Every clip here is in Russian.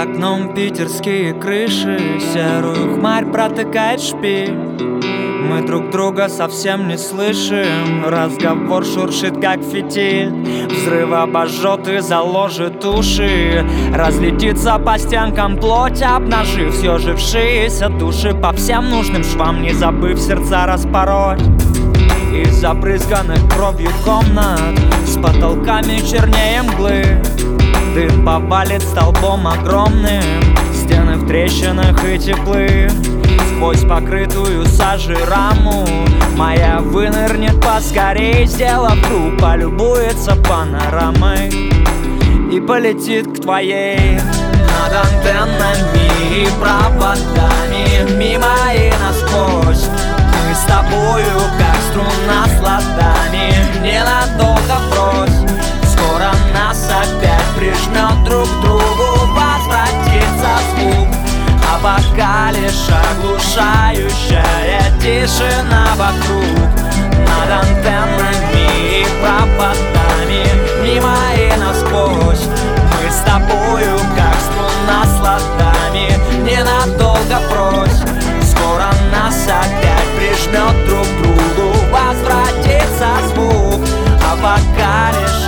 За окном питерские крыши, серую хмарь протыкает шпиль. Мы друг друга совсем не слышим, разговор шуршит как фитиль. Взрыв обожжет и заложит уши, разлетится по стенкам плоть, обнажив съежившиеся души по всем нужным швам, не забыв сердца распороть. Из забрызганных кровью комнат с потолками чернее мглы дым повалит столбом огромным, стены в трещинах и теплы. Сквозь покрытую сажей раму моя вынырнет поскорей, сделав круг, полюбуется панорамой и полетит к твоей. Над антеннами и проводами, мимо и насквозь, мы с тобою как струна с ладами, ненадолго брось. Скоро нас опять прижмет друг к другу, возвратится звук, а пока лишь оглушающая тишина вокруг. Над антеннами и проводами, мимо и насквозь, мы с тобою как струна с ладами, ненадолго брось. Скоро нас опять прижмет друг к другу, возвратится звук, а пока лишь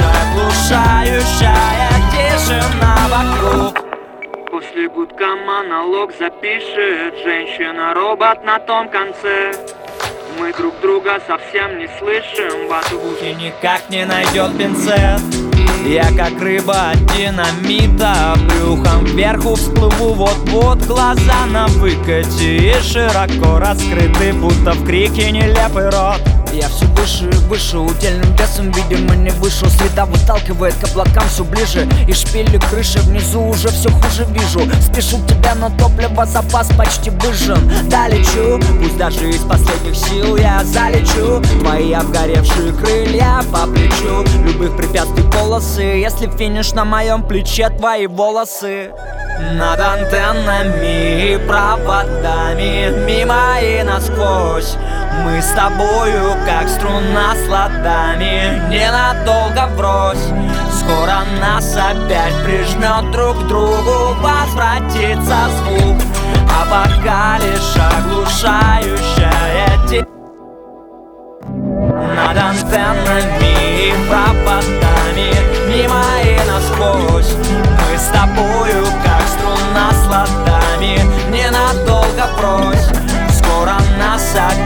оглушающая тишина вокруг. После гудка монолог запишет женщина-робот на том конце. Мы друг друга совсем не слышим, во звуке никак не найдет пинцет. Я как рыба от динамита, брюхом вверху всплыву вот-вот. Глаза на выкате и широко раскрыты, будто в крике нелепый рот. Я все выше и выше, удельным весом, видимо, не вышел. Среда выталкивает к облакам все ближе, и шпили крыши внизу уже все хуже вижу. Спешу к тебе, но топливо запас почти выжжен. Долечу, пусть даже из последних сил я залечу твои обгоревшие крылья по плечу любых препятствий полосы, если финиш на моем плече твои волосы. Над антеннами и проводами, мимо и насквозь, мы с тобою как струна с ладами, ненадолго брось. Скоро нас опять прижмет друг к другу, возвратится звук, а пока лишь оглушающая тишина. Над антеннами и проводами, мимо и насквозь, мы с тобою как струна с ладами, ненадолго брось. Скоро нас опять